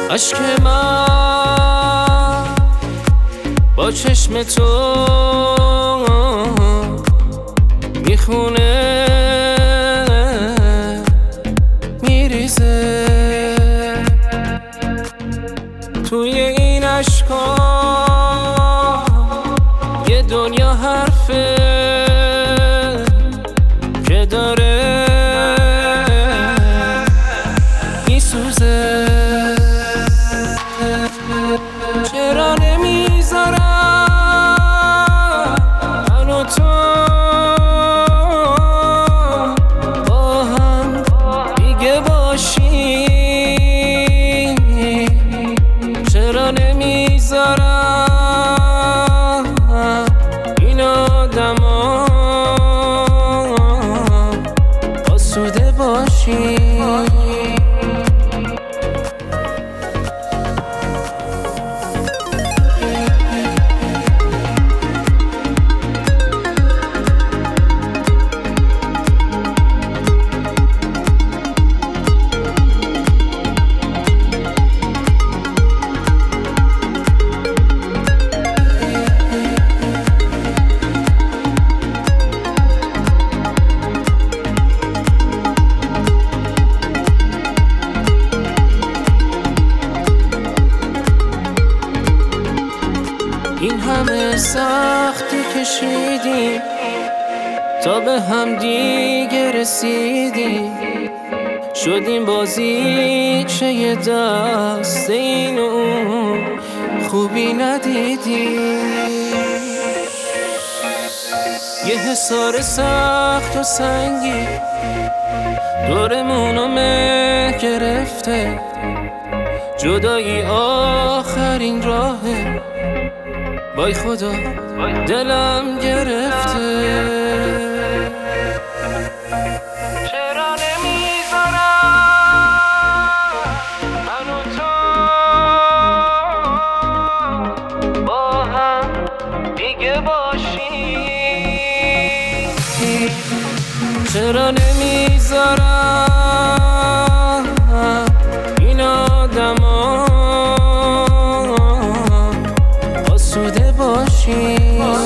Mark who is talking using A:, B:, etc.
A: عشق من با چشم تو میخونه میریزه توی این عشقا یه دنیا حرفه که داره میسوزه. چرا نمیذارم من و تو با هم دیگه باشیم؟ چرا نمیذارم این آدما آسوده باشیم؟ این همه سختی کشیدیم تا به هم دیگه رسیدیم، شدیم بازیچه یه دست این و اون، خوبی ندیدیم. یه حصار سخت و سنگی دورمونو مه گرفته، جدایی آخرین راهه، وای خدا دلم گرفته. چرا نمیذارم من و تو با هم دیگه باشیم؟ چرا نمیذارم این آدما آسوده باشیم؟